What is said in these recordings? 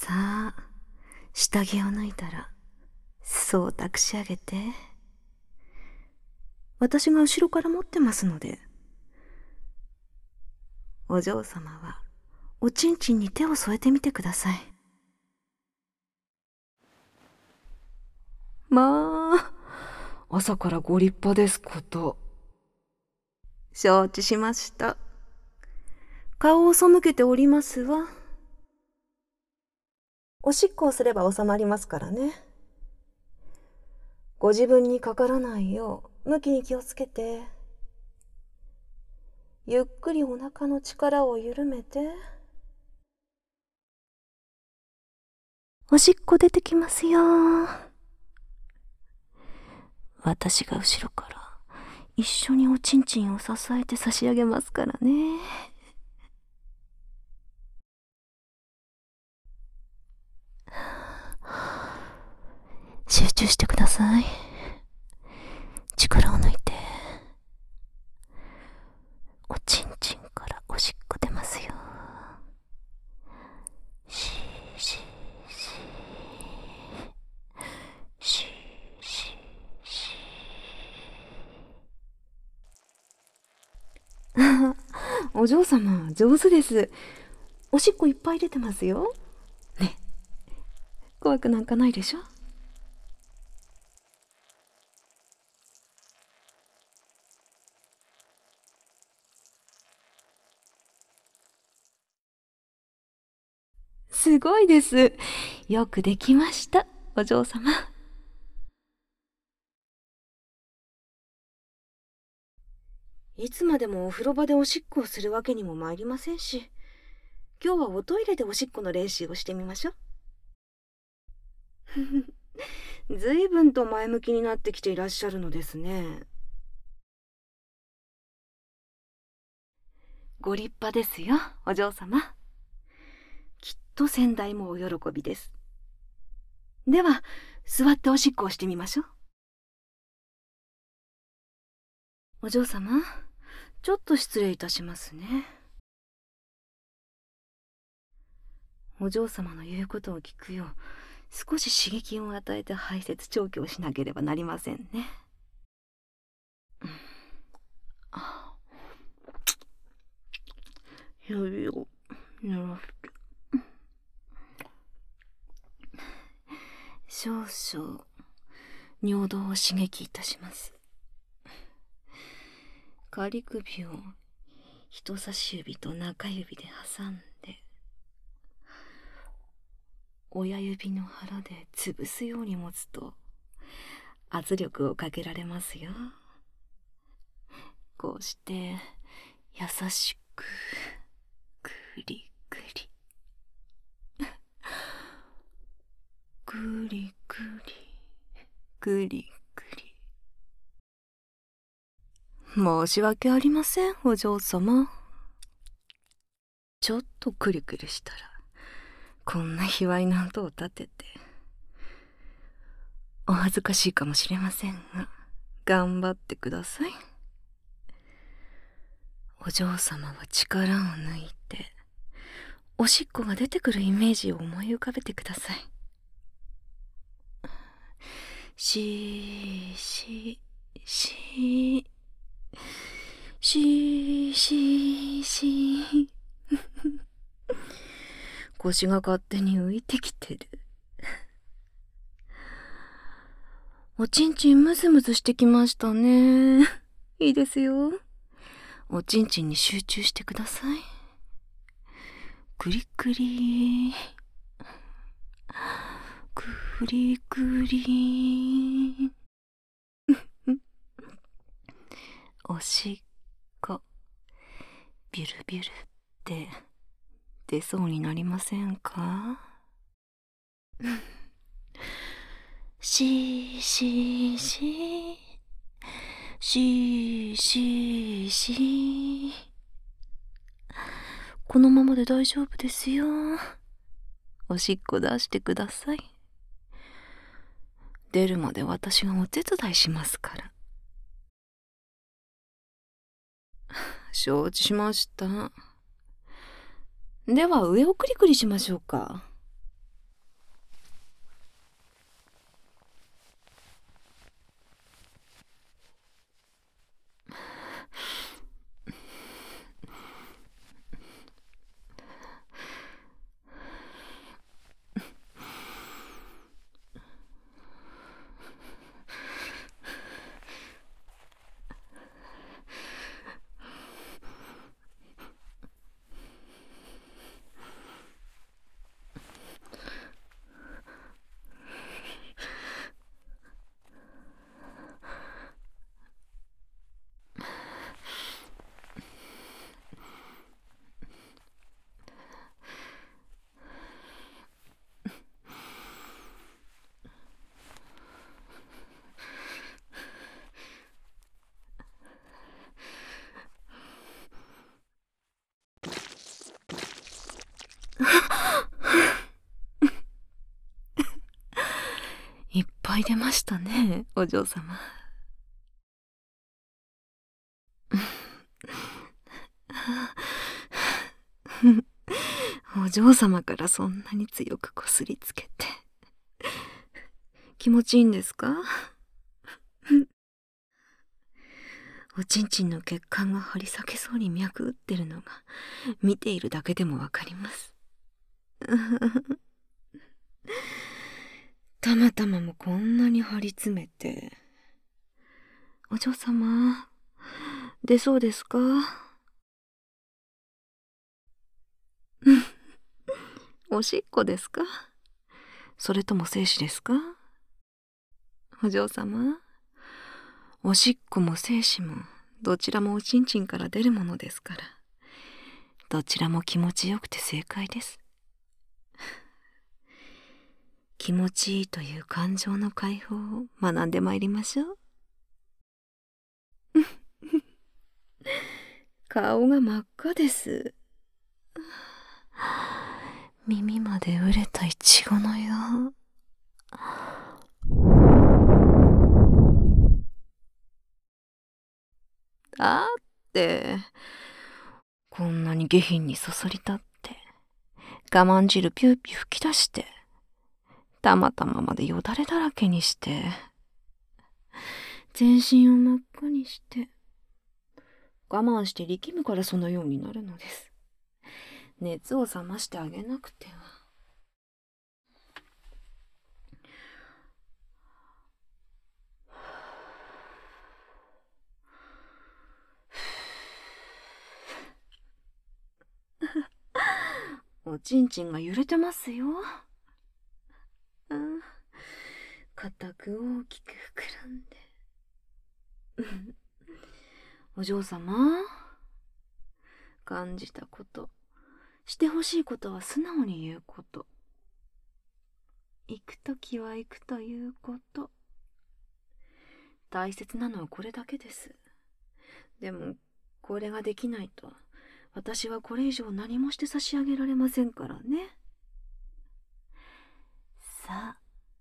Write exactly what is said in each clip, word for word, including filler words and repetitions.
さあ、下着を脱いだら、裾を抱くし上げて。私が後ろから持ってますので。お嬢様は、おちんちんに手を添えてみてください。まあ、朝からご立派ですこと。承知しました。顔を背けておりますわ。おしっこをすれば収まりますからね。ご自分にかからないよう、向きに気をつけて。ゆっくりお腹の力を緩めて。おしっこ出てきますよ。私が後ろから一緒におちんちんを支えて差し上げますからね。集中してください。力を抜いて。おちんちんからおしっこ出ますよ。しーしーしーしーしーしーお嬢様、上手です。おしっこいっぱい出てますよ。ね、怖くなんかないでしょ。すごいです。よくできました、お嬢様。いつまでもお風呂場でおしっこをするわけにも参りませんし、今日はおトイレでおしっこの練習をしてみましょう。ずいぶんと前向きになってきていらっしゃるのですね。ご立派ですよ、お嬢様。きっと先代もお喜びです。では、座っておしっこをしてみましょう。お嬢様、ちょっと失礼いたしますね。お嬢様の言うことを聞くよう、少し刺激を与えて排泄調教しなければなりませんね。指を濡らして。少々尿道を刺激いたします。仮首を人差し指と中指で挟んで、親指の腹で潰すように持つと圧力をかけられますよ。こうして優しくくりくりくりくりくりくり。申し訳ありません、お嬢様。ちょっとくりくりしたらこんな卑猥な音を立ててお恥ずかしいかもしれませんが、頑張ってください。お嬢様は力を抜いておしっこが出てくるイメージを思い浮かべてください。しーしーしーしーしーしー腰が勝手に浮いてきてる。おちんちんムズムズしてきましたね。いいですよ。おちんちんに集中してください。くりくりくりくりおしっこビュルビュルって出そうになりませんか？しーしーしーしーしーしー。このままで大丈夫ですよ。おしっこ出してください。出るまで私がお手伝いしますから。承知しました。では上をクリクリしましょうか。 いっぱい出ましたね、お嬢様。お嬢様からそんなに強くこすりつけて気持ちいいんですか？おちんちんの血管が張り裂けそうに脈打ってるのが見ているだけでもわかります。たまたまもこんなに張り詰めて。お嬢様、出そうですか？おしっこですか？それとも精子ですか？お嬢様、おしっこも精子もどちらもおちんちんから出るものですから、どちらも気持ちよくて正解です。気持ちいいという感情の解放を学んでまいりましょう。顔が真っ赤です。耳まで熟れたイチゴのよう。だってこんなに下品にそそり立って我慢汁ピューピュー吹き出してたまたままでよだれだらけにして全身を真っ赤にして我慢して力むからそのようになるのです。熱を冷ましてあげなくては。おちんちんが揺れてますよ。うん、固く大きく膨らんで。お嬢様、感じたこと、してほしいことは素直に言うこと。行くときは行くということ。大切なのはこれだけです。でもこれができないと私はこれ以上何もして差し上げられませんからね。さあ、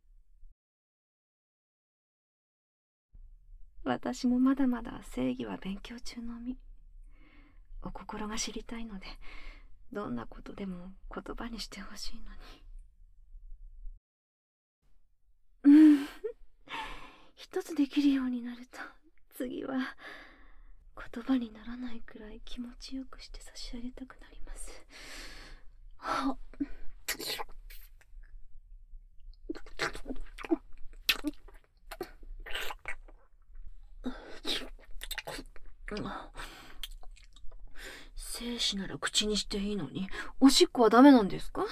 私もまだまだ正義は勉強中の身。お心が知りたいのでどんなことでも言葉にしてほしいのに。うん一つできるようになると次は言葉にならないくらい気持ちよくして差し上げたくなります。は精子なら口にしていいのにおしっこはダメなんですか？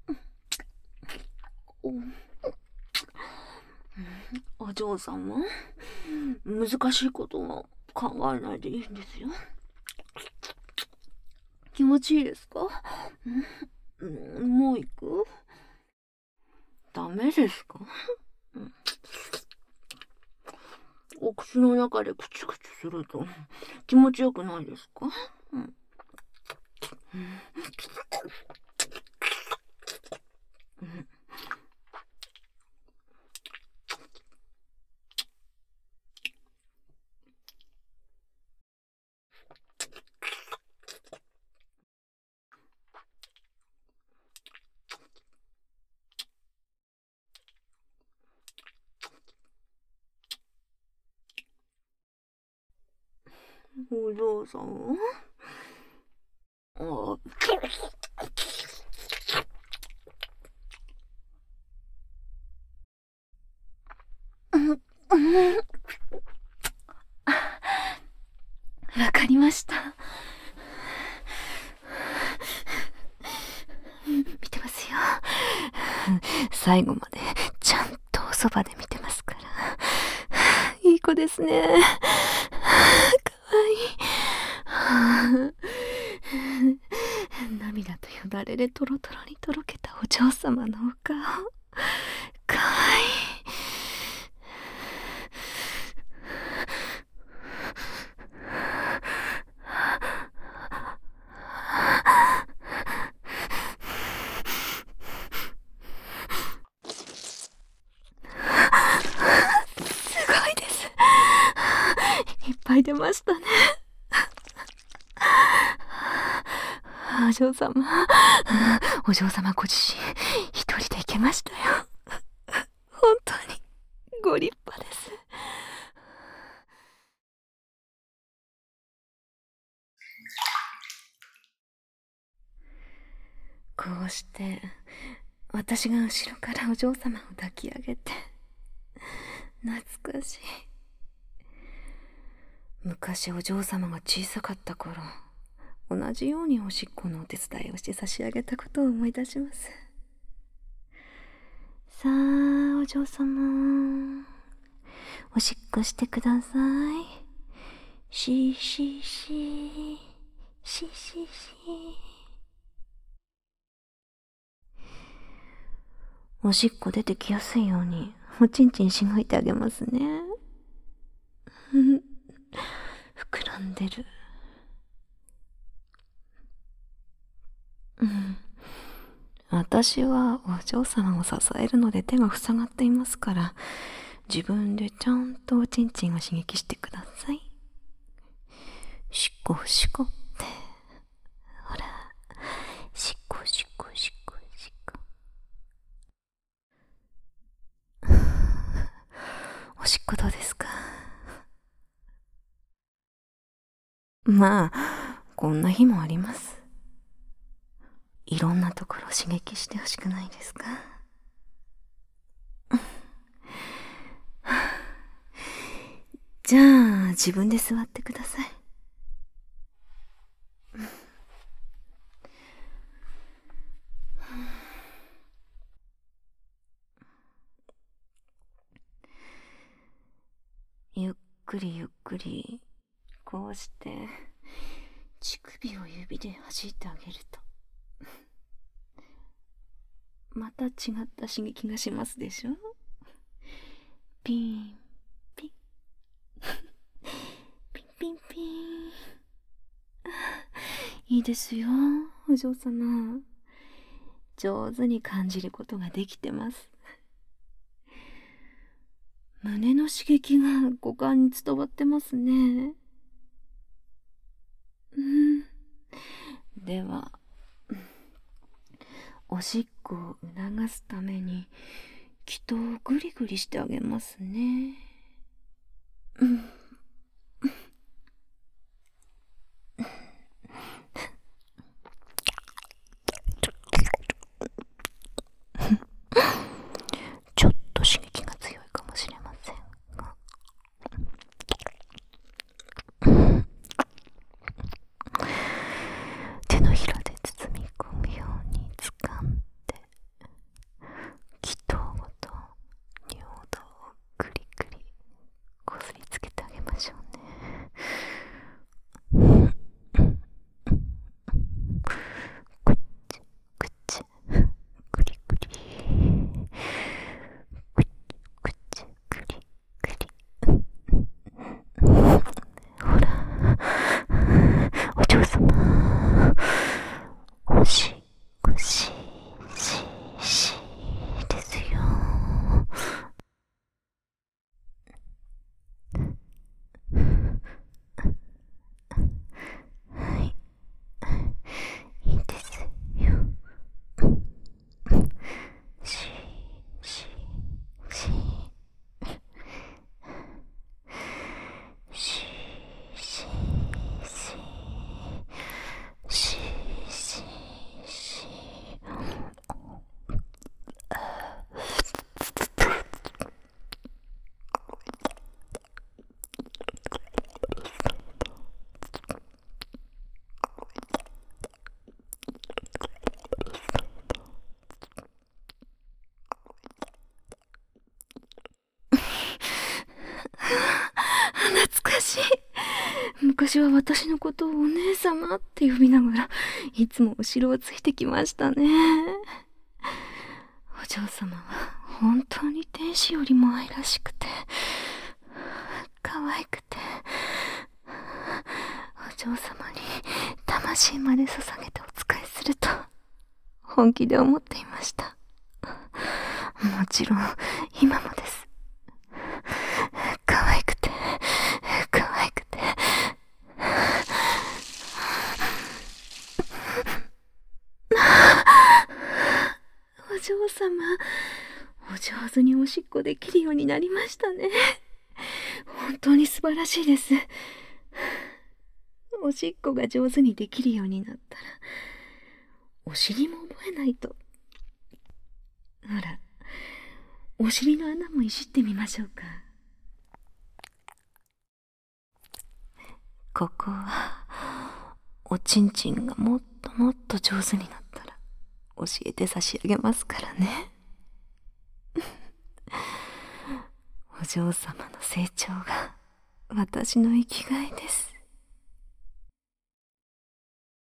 お嬢さんは難しいことは考えないでいいんですよ。気持ちいいですか？うん、もう行く？ダメですか？お口の中でクチクチすると気持ちよくないですか？うん、お嬢さん、あわかりました。見てますよ。最後までちゃんとおそばで見てますから。いい子ですね。かわいい。涙とよだれでトロトロにとろけたお嬢様のお顔。かわいい。 いでましたね。お嬢様、お嬢様ご自身、一人で行けましたよ。本当にご立派です。こうして私が後ろからお嬢様を抱き上げて、懐かしい。昔お嬢様が小さかった頃、同じようにおしっこのお手伝いをして差し上げたことを思い出します。さあ、お嬢様、おしっこしてください。しししししし。おしっこ出てきやすいようにおちんちんしごいてあげますね。膨らんでる。うん、私はお嬢様を支えるので手が塞がっていますから、自分でちゃんとおちんちんを刺激してください。しこしこって、ほら、しこしこしこしこ。おしっこどうですか？まあ、こんな日もあります。いろんなところを刺激してほしくないですか？じゃあ、自分で座ってください。ゆっくりゆっくり、こうして乳首を指で弾いてあげると、また違った刺激がしますでしょ。ピンピンピンピンピン。いいですよ、お嬢様。上手に感じることができてます。胸の刺激が五感に伝わってますね。うん。では、おしっこを促すために気筒をグリグリしてあげますね。うん。ちょっと刺激が強いかもしれませんが、手のひらで包み込むように掴んで、気筒ごと尿道をグリグリこすりつけてあげましょうね。ぐっちぐっちグリグリ、ぐっぐっちグリグリ。ほら、お嬢様、おしっこしししですよ。はい、いいですよ。しししししししししし。懐かしい。昔は私のことをお姉様って呼びながら、いつも後ろをついてきましたね。お嬢様は本当に天使よりも愛らしくて、可愛くて、お嬢様に魂まで捧げてお仕えすると本気で思っていました。もちろん今もです。可愛くて可愛くて嬢様、お上手におしっこできるようになりましたね。本当に素晴らしいです。おしっこが上手にできるようになったら、お尻も覚えないと。ほら、お尻の穴もいじってみましょうか。ここは、おちんちんがもっともっと上手になったら、教えて差し上げますからね。お嬢様の成長が私の生きがいです。